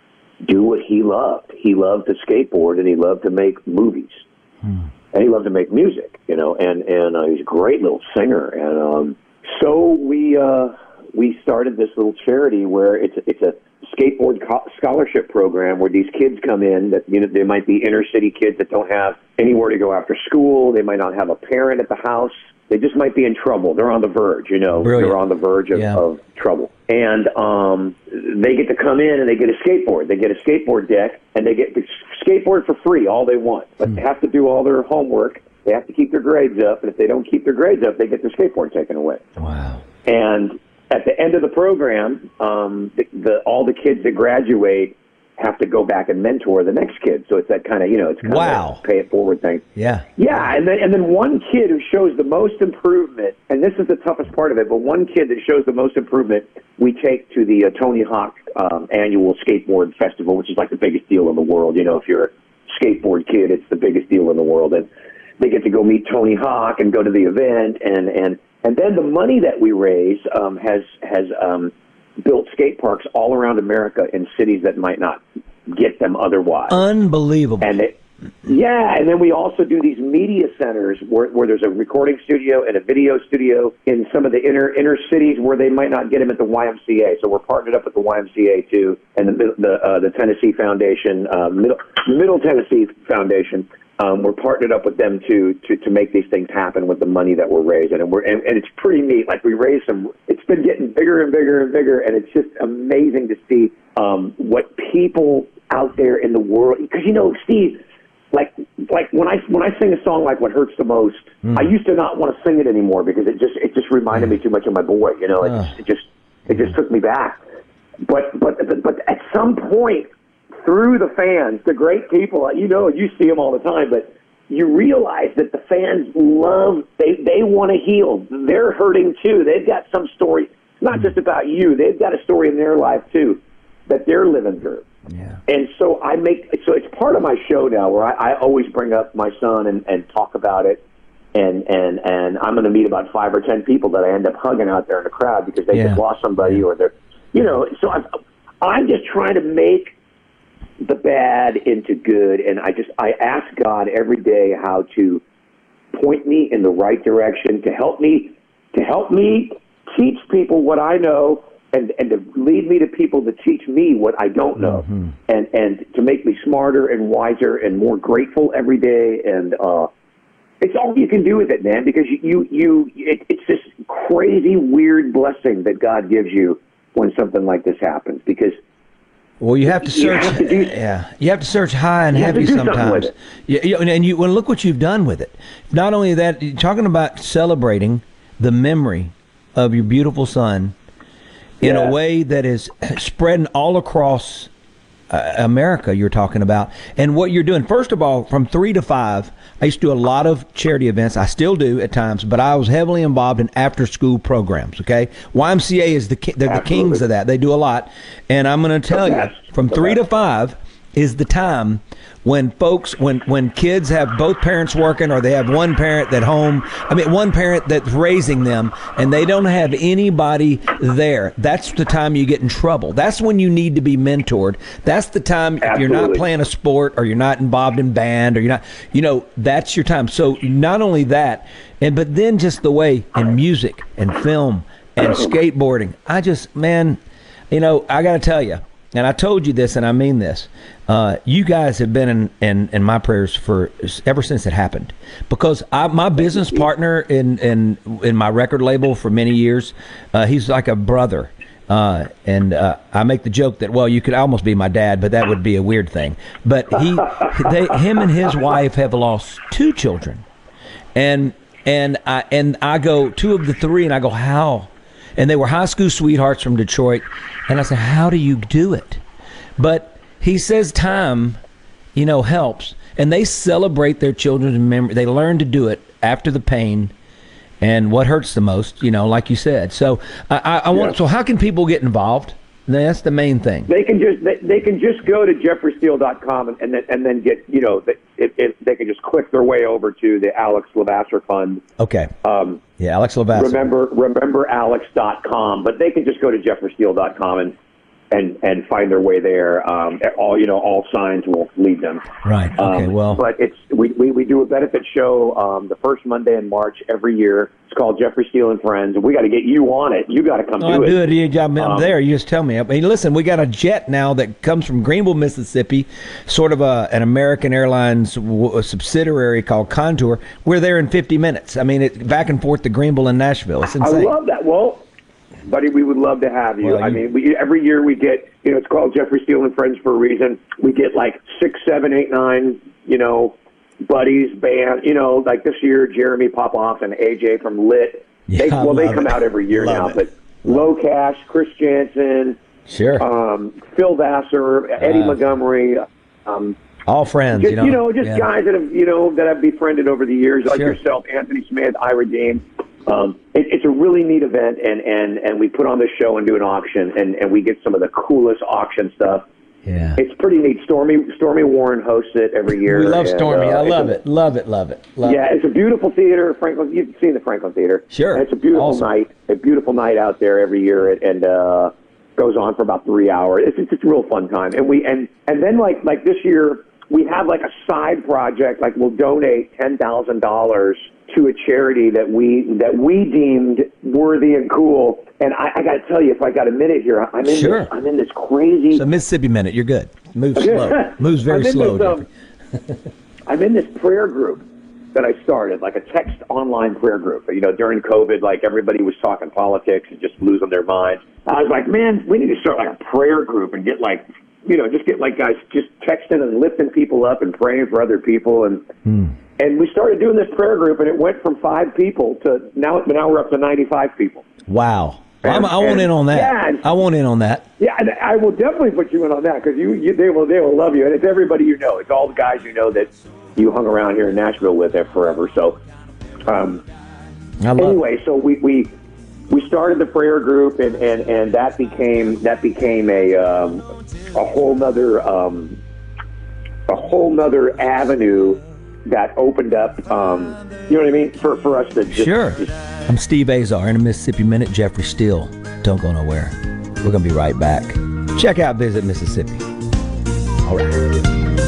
do what he loved. He loved to skateboard, and he loved to make movies, hmm. and he loved to make music, you know, and, and, uh, he's a great little singer. And, um, so we, uh, we started this little charity where it's, it's a skateboard co- scholarship program where these kids come in that, you know, they might be inner city kids that don't have anywhere to go after school. They might not have a parent at the house. They just might be in trouble. They're on the verge, you know, Brilliant. They're on the verge of, yeah. of trouble. And um, they get to come in and they get a skateboard. They get a skateboard deck, and they get the skateboard for free, all they want. But mm. they have to do all their homework. They have to keep their grades up. And if they don't keep their grades up, they get their skateboard taken away. Wow. And at the end of the program, um, the, the, all the kids that graduate have to go back and mentor the next kid. So it's that kind of, you know, it's kind wow. of a pay it forward thing. Yeah. Yeah, and then and then one kid who shows the most improvement, and this is the toughest part of it, but one kid that shows the most improvement, we take to the uh, Tony Hawk um, annual skateboard festival, which is like the biggest deal in the world. You know, if you're a skateboard kid, it's the biggest deal in the world. And they get to go meet Tony Hawk and go to the event, and and And then the money that we raise um, has has um, built skate parks all around America in cities that might not get them otherwise. Unbelievable. And they, yeah, and then we also do these media centers where, where there's a recording studio and a video studio in some of the inner inner cities where they might not get them at the Y M C A. So we're partnered up with the Y M C A too, and the the uh, the Tennessee Foundation, uh, Middle Middle Tennessee Foundation. Um, we're partnered up with them to, to to make these things happen with the money that we're raising, and we're and, and it's pretty neat. Like we raise some, it's been getting bigger and bigger and bigger, and it's just amazing to see um, what people out there in the world. Because you know, Steve, like like when I when I sing a song like "What Hurts the Most," mm. I used to not want to sing it anymore because it just it just reminded mm. me too much of my boy. You know, it, uh. just, it just it just took me back. But but but at some point, through the fans, the great people, you know, you see them all the time, but you realize that the fans love, they, they want to heal. They're hurting too. They've got some story. It's not just about you. They've got a story in their life too that they're living through. Yeah. And so I make, so it's part of my show now where I, I always bring up my son and, and talk about it. And, and, and I'm going to meet about five or ten people that I end up hugging out there in the crowd because they yeah. just lost somebody or they're, you know, so I'm, I'm just trying to make the bad into good, and I just I ask God every day how to point me in the right direction, to help me to help me teach people what I know, and and to lead me to people to teach me what I don't know, mm-hmm. and and to make me smarter and wiser and more grateful every day. And uh, it's all you can do with it, man, because you you, you it, it's this crazy weird blessing that God gives you when something like this happens, because. Well, you have to search. You have to do, yeah, you have to search high and you heavy have to do sometimes. With it. Yeah, you, and you well, look what you've done with it. Not only that, you're talking about celebrating the memory of your beautiful son in yeah. a way that is spreading all across uh, America. You're talking about, and what you're doing. First of all, from three to five, I used to do a lot of charity events. I still do at times, but I was heavily involved in after-school programs. Okay, Y M C A is the they're the kings of that. They do a lot, and I'm going to tell you, from three to five is the time when folks, when when kids have both parents working, or they have one parent at home. I mean, one parent that's raising them, and they don't have anybody there. That's the time you get in trouble. That's when you need to be mentored. That's the time if you're not playing a sport, or you're not involved in band, or you're not, you know, that's your time. So not only that, and but then just the way in music and film and skateboarding. I just, man, you know, I got to tell you. And I told you this, and I mean this. Uh, you guys have been in, in, in my prayers for ever since it happened, because I, my business partner in, in in my record label for many years, uh, he's like a brother, uh, and uh, I make the joke that, well, you could almost be my dad, but that would be a weird thing. But he, they, him and his wife have lost two children, And and I and I go two of the three, and I go, how? And they were high school sweethearts from Detroit, and I said, how do you do it? But he says time, you know, helps, and they celebrate their children's memory. They learn to do it after the pain and what hurts the most, you know, like you said. So I, I, I want. Yeah. So how can people get involved? That's the main thing. They can just they, they can just go to jeffrey steele dot com and, and then and then get, you know, it, it, they can just click their way over to the Alex Lavasser Fund. Okay. Um, yeah, Alex Lavasser. Remember remember alex dot com, but they can just go to jeffrey steele dot com and and and find their way there. Um, all you know, all signs will lead them. Right. Okay. Um, well, but it's we, we we do a benefit show um, the first Monday in March every year. It's called Jeffrey Steele and Friends, and we got to get you on it. You got to come no, do I it. do it. You, I'm um, there. You just tell me. I mean, listen, we got a jet now that comes from Greenville, Mississippi, sort of a an American Airlines w- subsidiary called Contour. We're there in fifty minutes. I mean, it back and forth to Greenville and Nashville. It's insane. I love that. Well, buddy, we would love to have you. Well, I you, mean, we, every year we get, you know, it's called Jeffrey Steele and Friends for a reason. We get like six, seven, eight, nine, you know, buddies, band, you know, like this year, Jeremy Popoff and A J from Lit. Yeah, they, well, they come it. out every year love now, it. but Low Cash, Chris Jansen, sure, um, Phil Vassar, Eddie uh, Montgomery, um, all friends, just, you know, you know just yeah. guys that have, you know, that I've befriended over the years, like sure. yourself, Anthony Smith, Ira Dean. Um, it, it's a really neat event, and, and, and we put on this show and do an auction, and, and we get some of the coolest auction stuff. Yeah, it's pretty neat. Stormy Stormy Warren hosts it every year. We love and, Stormy. Uh, I love a, it. Love it. Love it. Love yeah, it. it's a beautiful theater. Franklin, you've seen the Franklin Theater. Sure. And it's a beautiful awesome. night. A beautiful night out there every year, and uh, goes on for about three hours. It's, it's, it's a real fun time. And we and and then like like this year we have like a side project. Like we'll donate ten thousand dollars to a charity that we that we deemed worthy and cool. And I, I got to tell you, if I got a minute here, I'm in sure. this, I'm in this crazy. So Mississippi Minute, you're good. Move slow. Moves very I'm slow. This, um, I'm in this prayer group that I started, like a text online prayer group. You know, during COVID, like everybody was talking politics and just losing their minds. I was like, man, we need to start like a prayer group and get like, you know, just get like guys just texting and lifting people up and praying for other people. And hmm. and we started doing this prayer group, and it went from five people to now. Now we're up to ninety-five people. Wow. And, I'm, I want and, in on that. Yeah, and, I want in on that. Yeah, and I will definitely put you in on that because you, you, they will, they will love you, and it's everybody you know. It's all the guys you know that you hung around here in Nashville with there forever. So, um, I love anyway, it. so we, we we started the prayer group, and, and, and that became that became a um, a whole nother um, a whole nother avenue that opened up. Um, you know what I mean? For for us to just, sure. Just, I'm Steve Azar in a Mississippi Minute. Jeffrey Steele. Don't go nowhere. We're going to be right back. Check out Visit Mississippi. All right.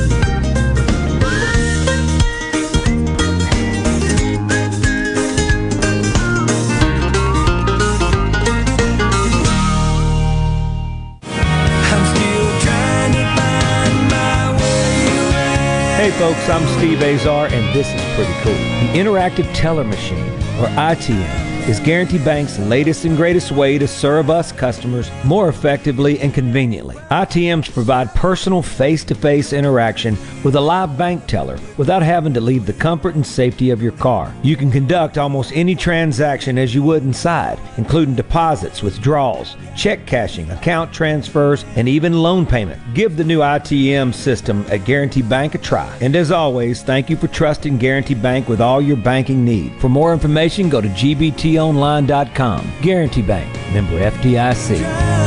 Hey folks, I'm Steve Azar, and this is pretty cool. The Interactive Teller Machine, or I T M, is Guarantee Bank's latest and greatest way to serve us customers more effectively and conveniently. I T Ms provide personal face-to-face interaction with a live bank teller without having to leave the comfort and safety of your car. You can conduct almost any transaction as you would inside, including deposits, withdrawals, check cashing, account transfers, and even loan payment. Give the new I T M system at Guarantee Bank a try. And as always, thank you for trusting Guarantee Bank with all your banking need. For more information, go to G B T online dot com. Guarantee Bank, member F D I C.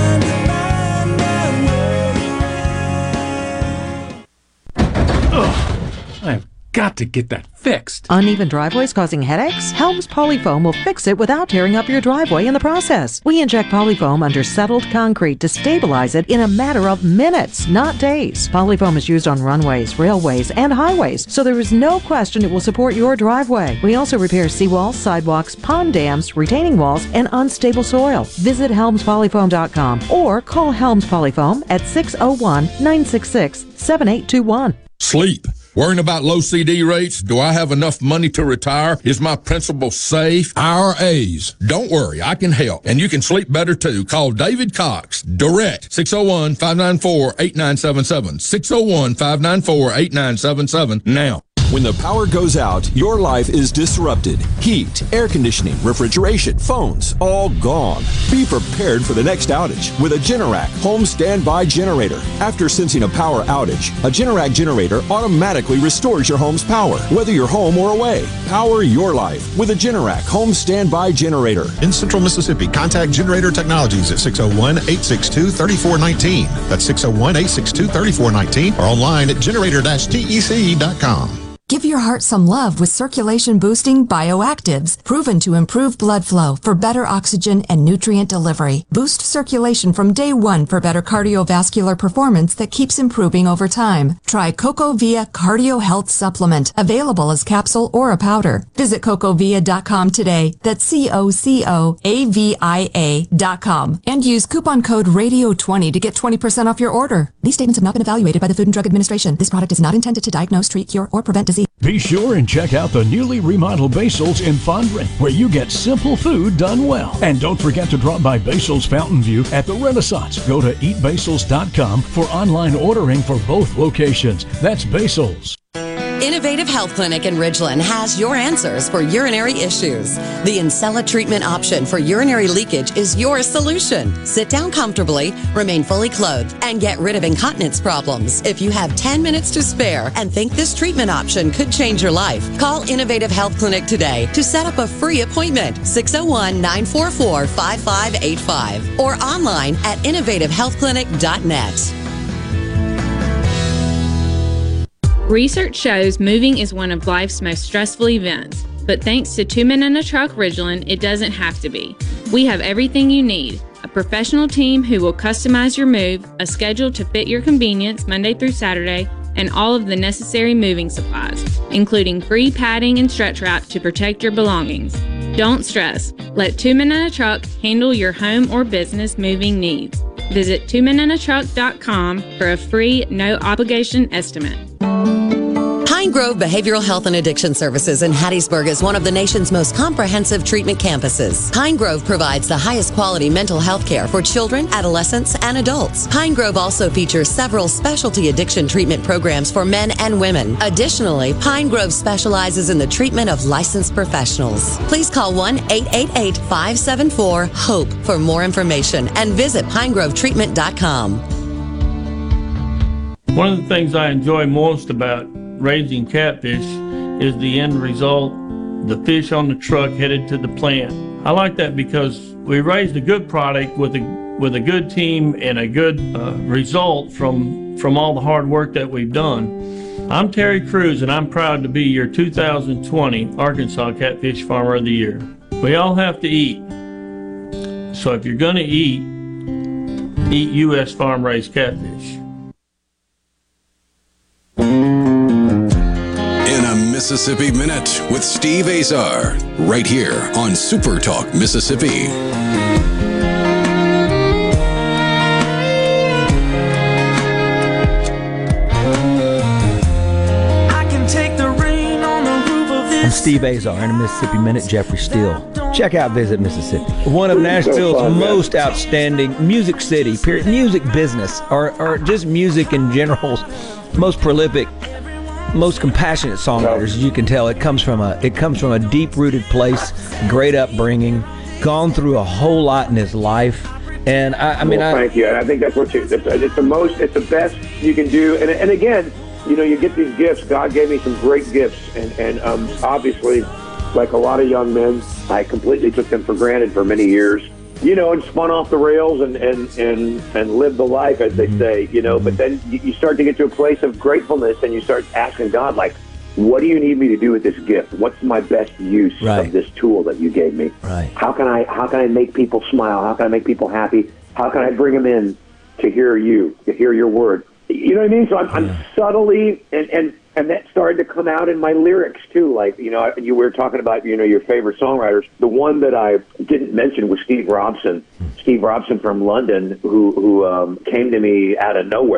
I've got to get that fixed. Uneven driveways causing headaches? Helms Polyfoam will fix it without tearing up your driveway in the process. We inject Polyfoam under settled concrete to stabilize it in a matter of minutes, not days. Polyfoam is used on runways, railways, and highways, so there is no question it will support your driveway. We also repair seawalls, sidewalks, pond dams, retaining walls, and unstable soil. Visit helms polyfoam dot com or call Helms Polyfoam at six oh one, nine six six, seven eight two one. Sleep. Worrying about low C D rates? Do I have enough money to retire? Is my principal safe? I R As. Don't worry, I can help. And you can sleep better too. Call David Cox direct. six oh one, five nine four, eight nine seven seven. six oh one, five nine four, eight nine seven seven now. When the power goes out, your life is disrupted. Heat, air conditioning, refrigeration, phones, all gone. Be prepared for the next outage with a Generac home standby generator. After sensing a power outage, a Generac generator automatically restores your home's power, whether you're home or away. Power your life with a Generac home standby generator. In Central Mississippi, contact Generator Technologies at six oh one, eight six two, three four one nine. That's six oh one, eight six two, three four one nine or online at generator dash tech dot com. Give your heart some love with circulation-boosting Bioactives, proven to improve blood flow for better oxygen and nutrient delivery. Boost circulation from day one for better cardiovascular performance that keeps improving over time. Try CocoVia Cardio Health Supplement, available as capsule or a powder. Visit cocovia dot com today. That's C O C O A V I A dot com. And use coupon code radio twenty to get twenty percent off your order. These statements have not been evaluated by the Food and Drug Administration. This product is not intended to diagnose, treat, cure, or prevent disease. Be sure and check out the newly remodeled Basil's in Fondren, where you get simple food done well. And don't forget to drop by Basil's Fountain View at the Renaissance. Go to eat basils dot com for online ordering for both locations. That's Basil's. Innovative Health Clinic in Ridgeland has your answers for urinary issues. The Encella treatment option for urinary leakage is your solution. Sit down comfortably, remain fully clothed, and get rid of incontinence problems. If you have ten minutes to spare and think this treatment option could change your life, call Innovative Health Clinic today to set up a free appointment. six oh one, nine four four, five five eight five or online at innovative health clinic dot net. Research shows moving is one of life's most stressful events, but thanks to Two Men and a Truck Ridgeland, it doesn't have to be. We have everything you need. A professional team who will customize your move, a schedule to fit your convenience Monday through Saturday, and all of the necessary moving supplies, including free padding and stretch wrap to protect your belongings. Don't stress. Let Two Men and a Truck handle your home or business moving needs. Visit two men and a truck dot com for a free, no-obligation estimate. Pine Grove Behavioral Health and Addiction Services in Hattiesburg is one of the nation's most comprehensive treatment campuses. Pine Grove provides the highest quality mental health care for children, adolescents, and adults. Pine Grove also features several specialty addiction treatment programs for men and women. Additionally, Pine Grove specializes in the treatment of licensed professionals. Please call one eight eight eight, five seven four, HOPE for more information and visit pine grove treatment dot com. One of the things I enjoy most about raising catfish is the end result, the fish on the truck headed to the plant. I like that because we raised a good product with a with a good team and a good uh, result from from all the hard work that we've done. I'm Terry Cruz, and I'm proud to be your two thousand twenty Arkansas Catfish Farmer of the Year. We all have to eat, so if you're going to eat, eat U S farm-raised catfish. Mississippi Minute with Steve Azar, right here on Super Talk Mississippi. I can take the rain on the roof of this. I'm Steve Azar in a Mississippi Minute, Jeffrey Steele. Check out Visit Mississippi, one of Nashville's most outstanding music city, period, music business, or, or just music in general's most prolific, most compassionate songwriters. You can tell it comes from a it comes from a deep-rooted place, great upbringing, gone through a whole lot in his life, and I, I mean, well, I, thank you. And I think that's what you. It's, it's the most. It's the best you can do. And and again, you know, you get these gifts. God gave me some great gifts, and and um, obviously, like a lot of young men, I completely took them for granted for many years. You know, and spun off the rails and, and, and, and lived the life, as they say, you know. But then you start to get to a place of gratefulness, and you start asking God, like, what do you need me to do with this gift? What's my best use right. of this tool that you gave me? Right. How can I how can I make people smile? How can I make people happy? How can I bring them in to hear you, to hear your word? You know what I mean? So I'm, I'm yeah. subtly, and, and, and that started to come out in my lyrics, too. Like, you know, you were talking about, you know, your favorite songwriters. The one that I didn't mention was Steve Robson. Steve Robson from London, who, who um, came to me out of nowhere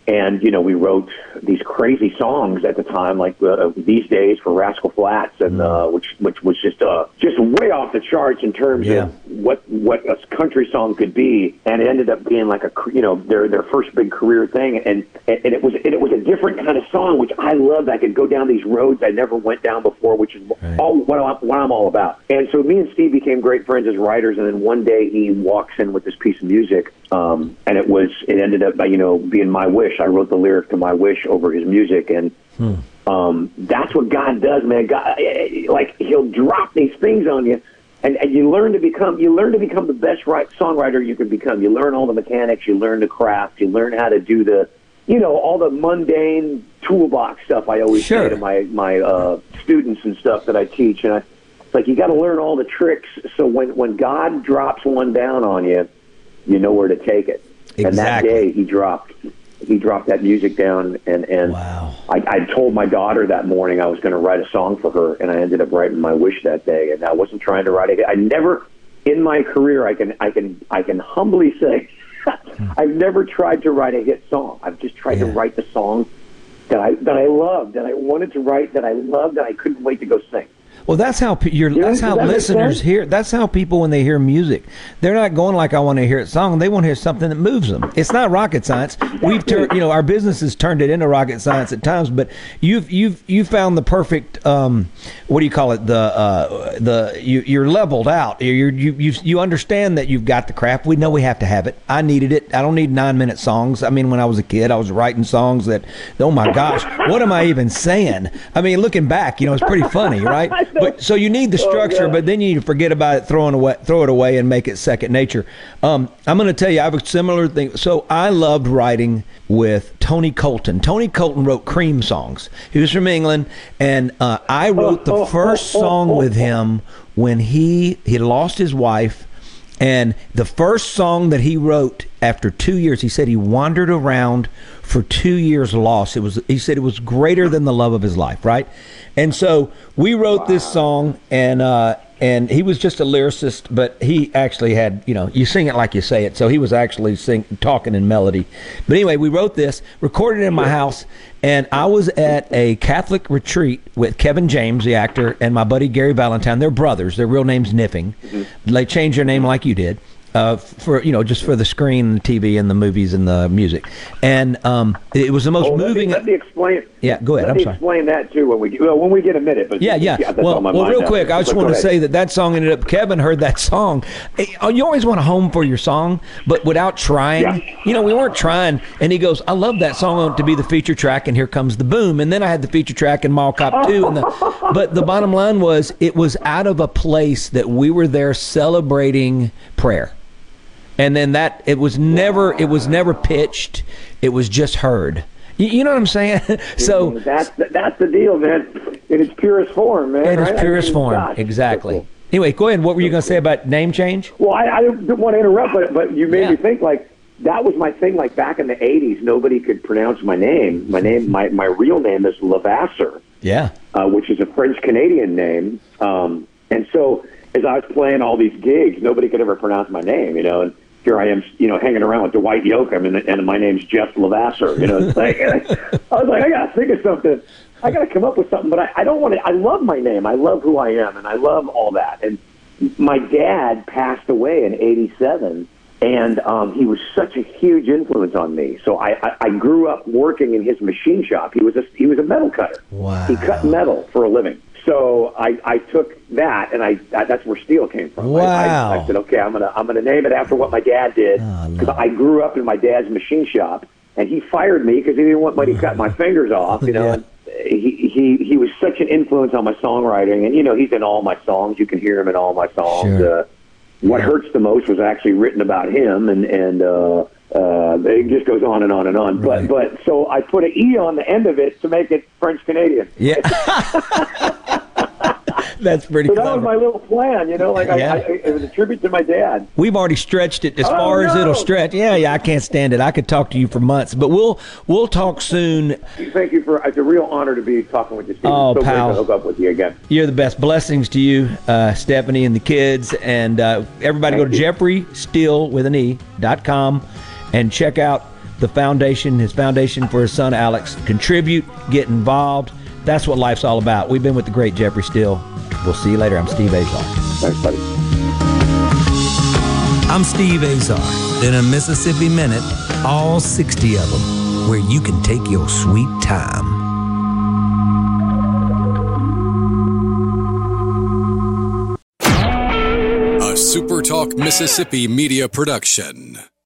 and, you know, we wrote these crazy songs at the time, like uh, These Days for Rascal Flatts, and uh, which which was just uh, just way off the charts in terms Yeah. of what what a country song could be. And it ended up being like a, you know, their their first big career thing. And, and it was and it was a different kind of song, which I loved. I could go down these roads I never went down before, which is Right. all what I'm, what I'm all about. And so me and Steve became great friends as writers. And then one day he walks in with this piece of music, um, and it was it ended up, you know, being My Wish. I wrote the lyric to My Wish over his music, and Hmm. um, that's what God does, man. God, like He'll drop these things on you, and, and you learn to become you learn to become the best right songwriter you can become. You learn all the mechanics, you learn the craft, you learn how to do the, you know, all the mundane toolbox stuff. I always Sure. say to my my uh, students and stuff that I teach, and I, it's like you got to learn all the tricks. So when when God drops one down on you, you know where to take it. And that Exactly. day, he dropped. He dropped that music down, and, and wow. I, I told my daughter that morning I was going to write a song for her, and I ended up writing My Wish that day. And I wasn't trying to write it. I never, in my career, I can I can I can humbly say, I've never tried to write a hit song. I've just tried Yeah. to write the song that I that I loved, that I wanted to write, that I loved, that I couldn't wait to go sing. Well, that's how pe- you're, You know, that's does how that make listeners sense? hear. That's how people, when they hear music, they're not going like, "I want to hear a song." They want to hear something that moves them. It's not rocket science. We've turned, you know, our business has turned it into rocket science at times. But you've you've you found the perfect. Um, what do you call it? The uh, the you, you're leveled out. You're, you you you understand that you've got the craft. We know we have to have it. I needed it. I don't need nine minute songs. I mean, when I was a kid, I was writing songs that, oh my gosh, what am I even saying? I mean, looking back, you know, it's pretty funny, right? But so you need the structure, Oh, yeah. but then you need to forget about it, throwing away, throw it away, and make it second nature. Um, I'm going to tell you, I have a similar thing. So I loved writing with Tony Colton. Tony Colton wrote Cream songs. He was from England, and uh, I wrote the first song with him when he he lost his wife. And the first song that he wrote after two years, he said he wandered around for two years lost. It was, he said it was greater than the love of his life, right? And so we wrote this song, and uh, and he was just a lyricist, but he actually had, you know, you sing it like you say it. So he was actually sing, talking in melody. But anyway, we wrote this, recorded it in my house, and I was at a Catholic retreat with Kevin James, the actor, and my buddy Gary Valentine. They're brothers. Their real name's Niffing. Mm-hmm. They changed their name like you did. Uh, for, you know, just for the screen, the T V, and the movies and the music, and um, it was the most Oh, let me- moving. Let me explain. Yeah, go ahead. Let I'm me sorry. explain that too when we get, well, when we get a minute. But Yeah, yeah. that's well, on my well, mind real now. quick, I just But go want to ahead. say that that song ended up. Kevin heard that song. Eh, oh, you always want a home for your song, but without trying. Yeah. You know, we weren't trying. And he goes, "I love that song. I want it to be the feature track." And Here Comes the Boom. And then I had the feature track in Mall Cop two. And the, but the bottom line was, it was out of a place that we were there celebrating prayer. And then that it was never it was never pitched. It was just heard. You, you know what I'm saying? So that's the, that's the deal, man. In its purest form, man. in its right? I purest mean, form, gosh, exactly. Anyway, go ahead. What were you going to say about name change? Well, I, I didn't want to interrupt, but but you made Yeah. me think like that was my thing. Like back in the eighties, nobody could pronounce my name. My name, my my real name is Levasseur, Yeah. uh, which is a French Canadian name. Um, and so as I was playing all these gigs, nobody could ever pronounce my name, you know. And here I am, you know, hanging around with Dwight Yoakam, and, and my name's Jeff Levasseur. You know, it's like I was like, I gotta think of something. I gotta come up with something. But I, I don't want to. I love my name. I love who I am, and I love all that. And my dad passed away in eighty-seven, and um, he was such a huge influence on me. So I, I, I grew up working in his machine shop. He was a he was a metal cutter. Wow. He cut metal for a living. So I, I took that, and I, I that's where steel came from. Wow. I, I, I said, okay, I'm gonna I'm gonna name it after what my dad did, because I grew up in my dad's machine shop, and he fired me because he didn't want me to cut my fingers off. You know, Yeah. and he he he was such an influence on my songwriting, and you know, he's in all my songs. You can hear him in all my songs. Sure. Uh, what hurts the most was actually written about him, and and. Uh, Uh, it just goes on and on and on. Right. But but so I put an E on the end of it to make it French Canadian. Yeah. That's pretty So that clever. was my little plan, you know. Like Yeah. I, I, it was a tribute to my dad. We've already stretched it as Oh, far as no. it'll stretch. Yeah, yeah, I can't stand it. I could talk to you for months, but we'll we'll talk soon. Thank you for. It's a real honor to be talking with you, Steve. Oh, it's so pal. great to hook up with you again. You're the best. Blessings to you, uh, Stephanie, and the kids, and uh, everybody. Go to Jeffrey Steele with an E dot com and check out the foundation, his foundation for his son Alex. Contribute, get involved. That's what life's all about. We've been with the great Jeffrey Still. We'll see you later. I'm Steve Azar. Thanks, buddy. I'm Steve Azar. In a Mississippi Minute, all sixty of them, where you can take your sweet time. A SuperTalk Mississippi media production.